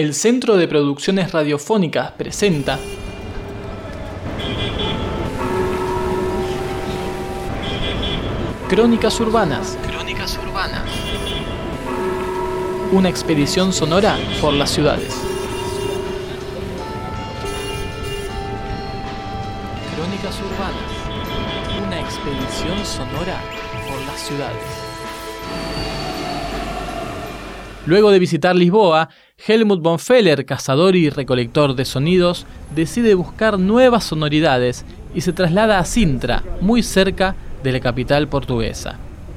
El Centro de Producciones Radiofónicas presenta Crónicas Urbanas. Una expedición sonora por las ciudades. Crónicas Urbanas. Una expedición sonora por las ciudades. Luego de visitar Lisboa, Helmut von Feller, cazador y recolector de sonidos, decide buscar nuevas sonoridades y se traslada a Sintra, muy cerca de la capital portuguesa.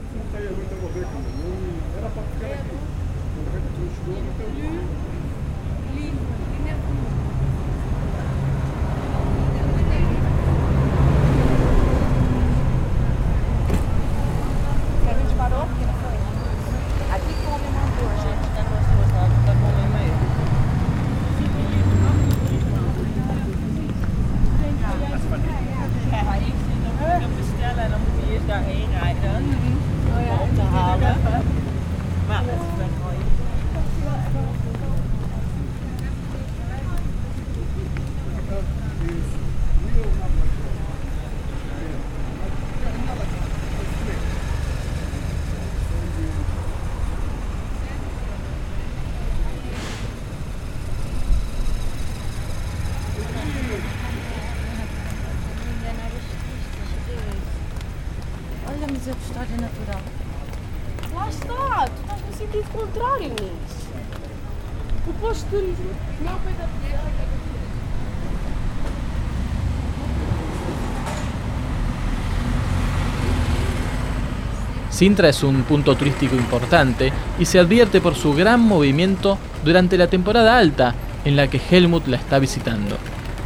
Olha, Museu de História Natural. Lá está, tu estás no sentido contrário nisso. O posto de turismo não é o pé da pedra. Sintra es un punto turístico importante y se advierte por su gran movimiento durante la temporada alta en la que Helmut la está visitando.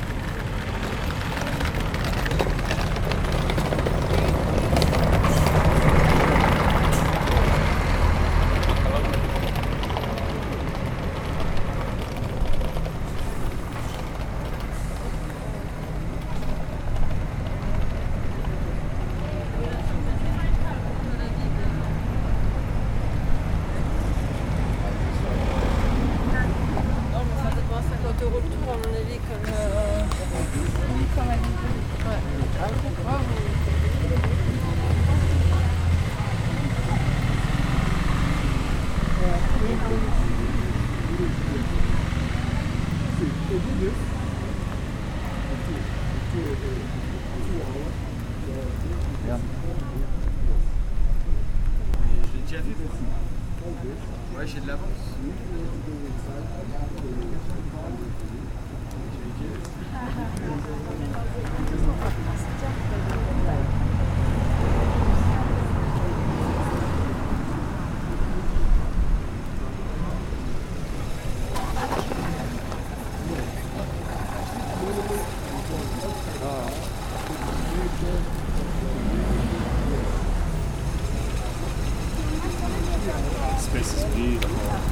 Space is beautiful.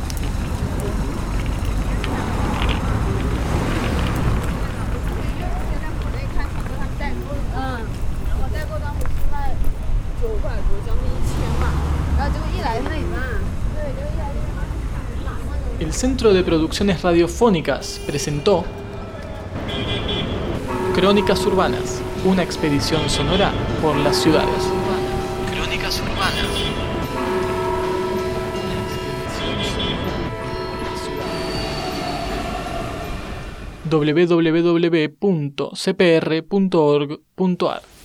El Centro de Producciones Radiofónicas presentó Crónicas Urbanas, una expedición sonora por las ciudades. Crónicas Urbanas. www.cpr.org.ar